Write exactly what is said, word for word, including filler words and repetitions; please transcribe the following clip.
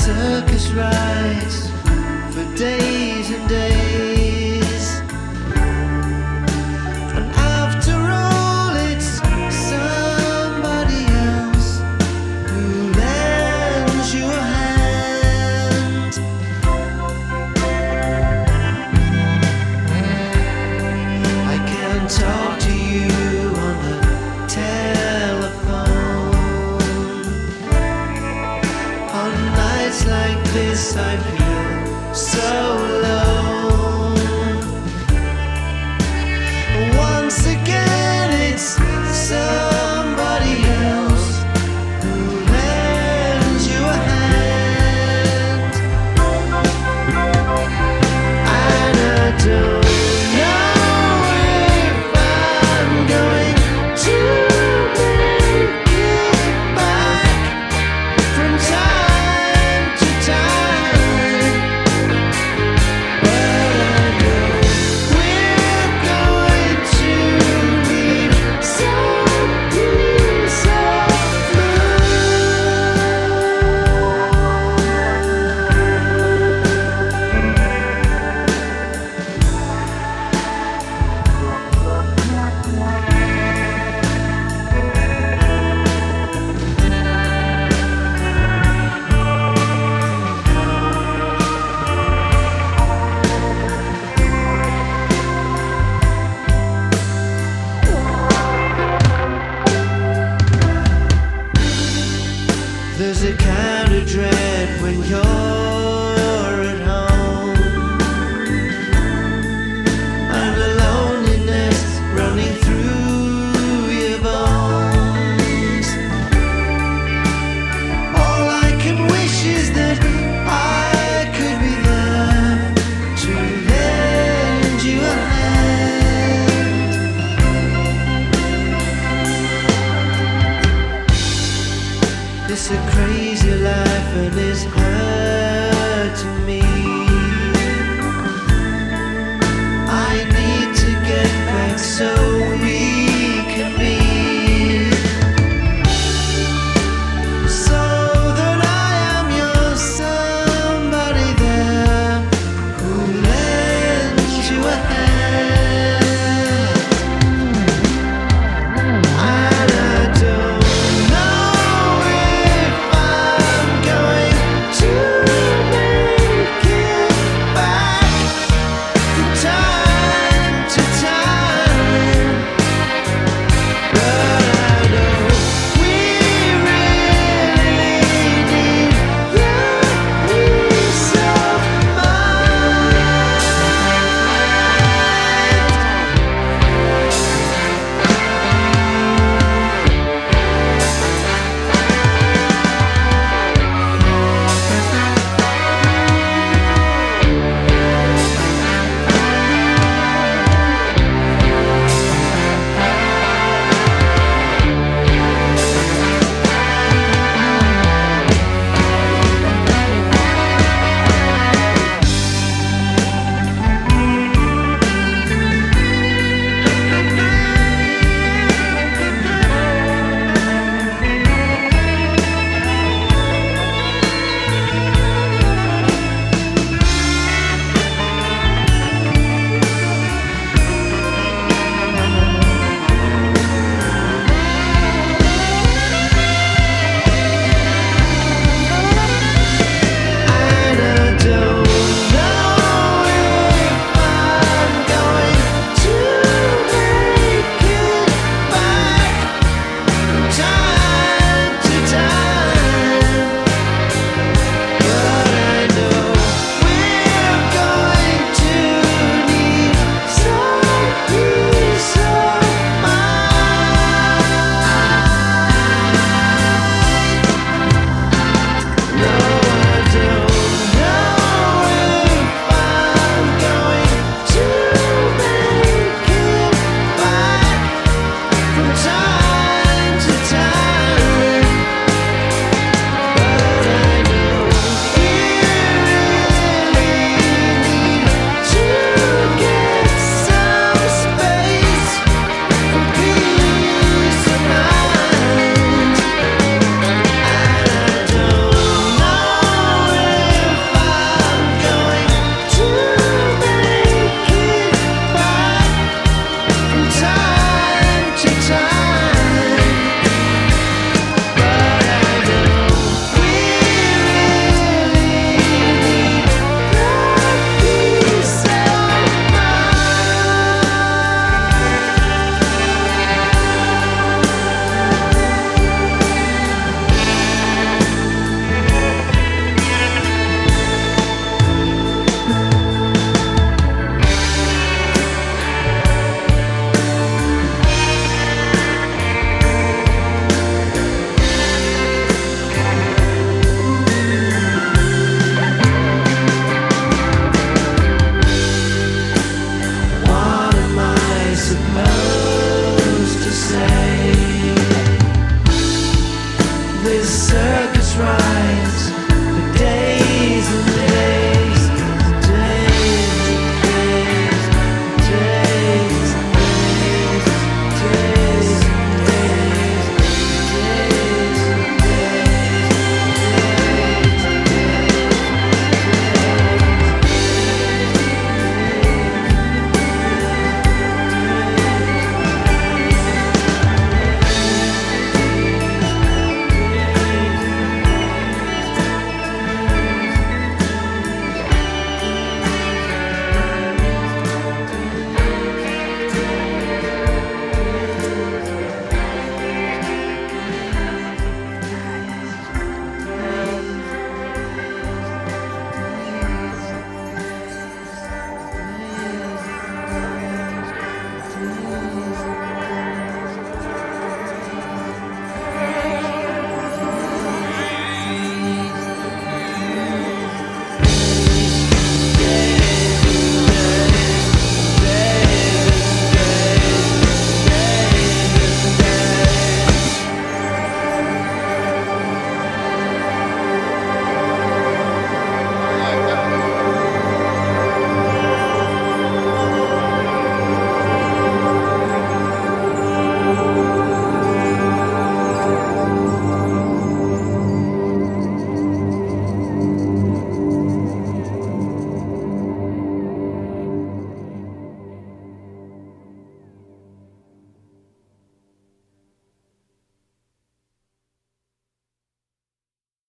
circus rides for days and days, and after all it's somebody else who lends you a hand. I can talk to you on the telephone. On nights like this I feel so alone. Once again it's somebody else who lends you a hand. And I don't know if I'm going to make it back from time to time, but I know we're going to need some peace of There's a kind of dread when you're at home, and a loneliness running through your bones. All I can wish is that I could be there to lend you a hand. It's a crazy life and it's